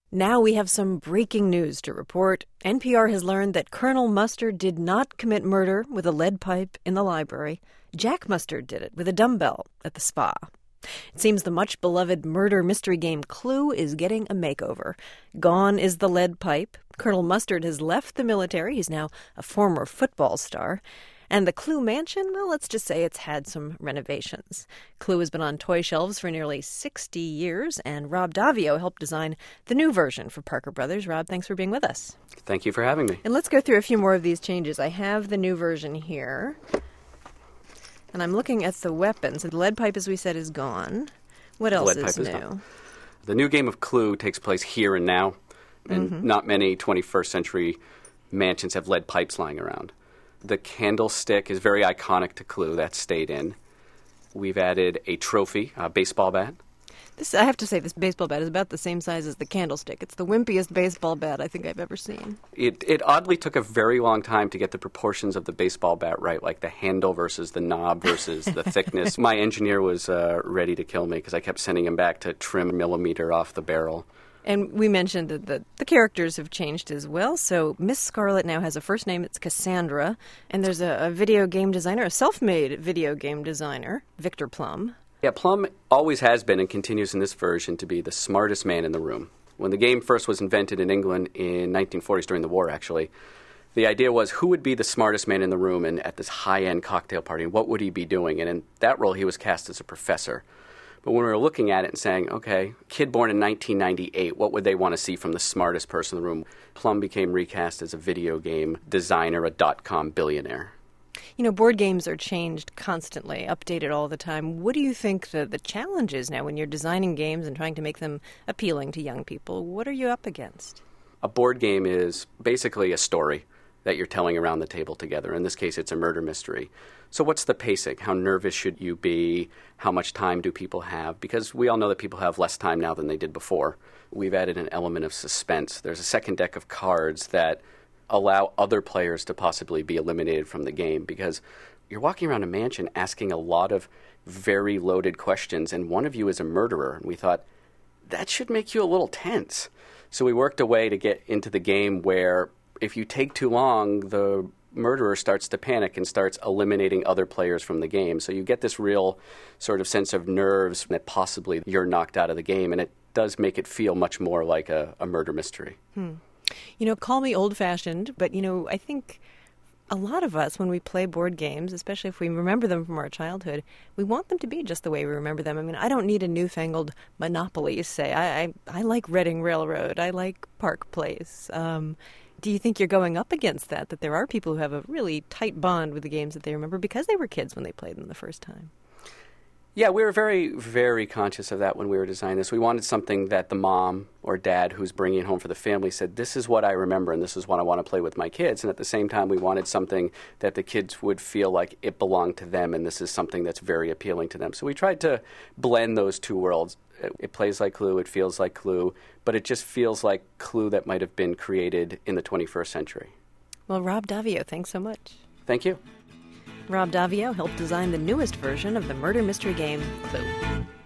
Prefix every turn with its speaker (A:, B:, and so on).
A: Now we have some breaking news to report. NPR has learned that Colonel Mustard did not commit murder with a lead pipe in the library. Jack Mustard did it with a dumbbell at the spa. It seems the much-beloved murder mystery game Clue is getting a makeover. Gone is the lead pipe. Colonel Mustard has left the military. He's now a former football star. And the Clue mansion, well, let's just say it's had some renovations. Clue has been on toy shelves for nearly 60 years, and Rob Daviau helped design the new version for Parker Brothers. Rob, thanks for being with us.
B: Thank you for having me.
A: And let's go through a few more of these changes. I have the new version here, and I'm looking at the weapons. The lead pipe, as we said, is gone. What else is new?
B: Gone. The new game of Clue takes place here and now, and not many 21st century mansions have lead pipes lying around. The candlestick is very iconic to Clue. That stayed in. We've added a trophy, a baseball bat.
A: I have to say, this baseball bat is about the same size as the candlestick. It's the wimpiest baseball bat I think I've ever seen.
B: It oddly took a very long time to get the proportions of the baseball bat right, like the handle versus the knob versus the thickness. My engineer was ready to kill me because I kept sending him back to trim a millimeter off the barrel.
A: And we mentioned that the characters have changed as well. So Miss Scarlet now has a first name. It's Cassandra. And there's a video game designer, a self-made video game designer, Victor Plum.
B: Yeah, Plum always has been and continues in this version to be the smartest man in the room. When the game first was invented in England in 1940s, during the war actually, the idea was who would be the smartest man in the room and at this high-end cocktail party, and what would he be doing? And in that role, he was cast as a professor. But when we were looking at it and saying, okay, kid born in 1998, what would they want to see from the smartest person in the room? Plum became recast as a video game designer, a dot-com billionaire.
A: You know, board games are changed constantly, updated all the time. What do you think the challenge is now when you're designing games and trying to make them appealing to young people? What are you up against?
B: A board game is basically a story that you're telling around the table together. In this case, it's a murder mystery. So what's the pacing? How nervous should you be? How much time do people have? Because we all know that people have less time now than they did before. We've added an element of suspense. There's a second deck of cards that allow other players to possibly be eliminated from the game because you're walking around a mansion asking a lot of very loaded questions, and one of you is a murderer. And we thought, that should make you a little tense. So we worked a way to get into the game where if you take too long, the murderer starts to panic and starts eliminating other players from the game. So you get this real sort of sense of nerves that possibly you're knocked out of the game, and it does make it feel much more like a murder mystery.
A: You know, call me old-fashioned, but, you know, I think a lot of us, when we play board games, especially if we remember them from our childhood, we want them to be just the way we remember them. I mean, I don't need a newfangled Monopoly, say. I like Reading Railroad. I like Park Place. Do you think you're going up against that there are people who have a really tight bond with the games that they remember because they were kids when they played them the first time?
B: Yeah, we were very, very conscious of that when we were designing this. We wanted something that the mom or dad who's bringing it home for the family said, this is what I remember and this is what I want to play with my kids. And at the same time, we wanted something that the kids would feel like it belonged to them and this is something that's very appealing to them. So we tried to blend those two worlds. It plays like Clue, it feels like Clue, but it just feels like Clue that might have been created in the 21st century.
A: Well, Rob Daviau, thanks so much.
B: Thank you.
A: Rob Daviau helped design the newest version of the murder mystery game, Clue.